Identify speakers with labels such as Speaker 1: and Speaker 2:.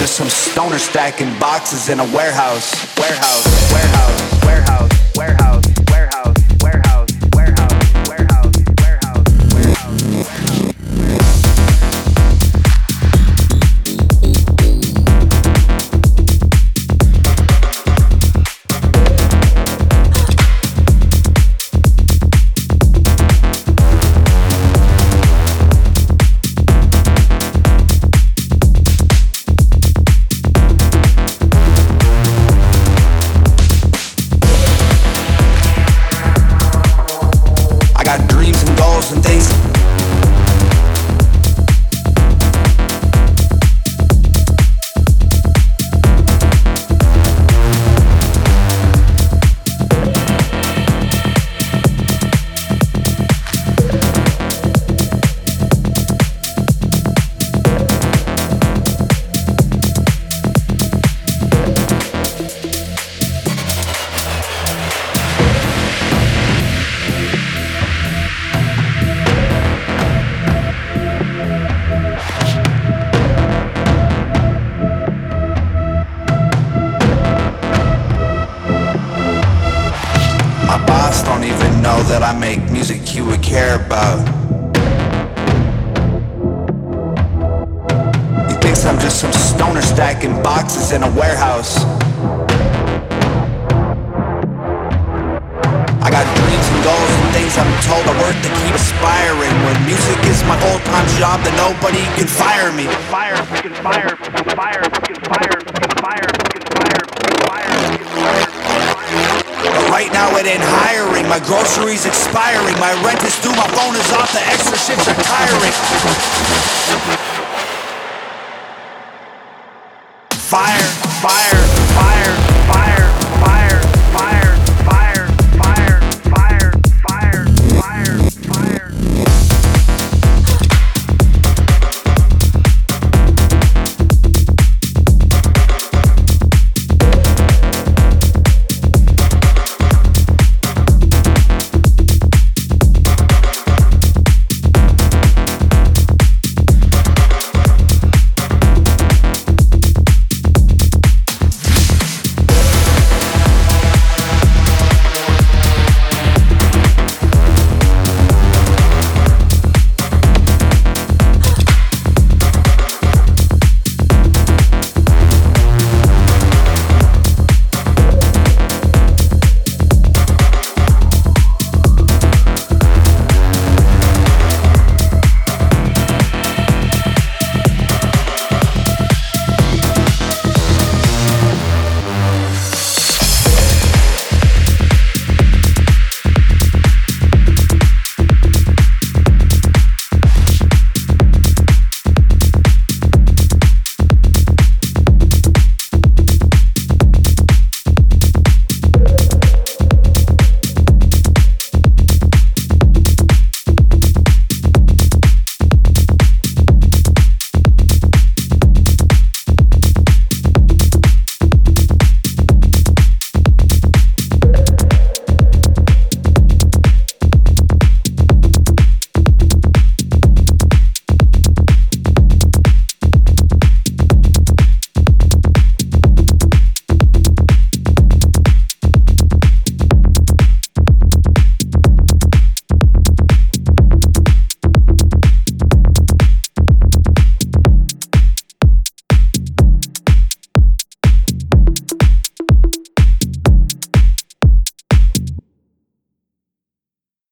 Speaker 1: just some stoner stacking boxes in a warehouse. Warehouse, warehouse, warehouse, warehouse, warehouse, warehouse, warehouse, warehouse, warehouse, warehouse. And things don't even know that I make music you would care about. He thinks I'm just some stoner stacking boxes in a warehouse. I got dreams and goals and things I'm told I work to keep aspiring. When music is my full-time job, then nobody can fire me. Fire, fucking fire, fucking fire, fucking fire, fucking fire, fucking fire, fucking fire, fucking fire. Right now it ain't hiring, my groceries expiring, my rent is due, my phone is off, the extra shifts are tiring. Fire, fire.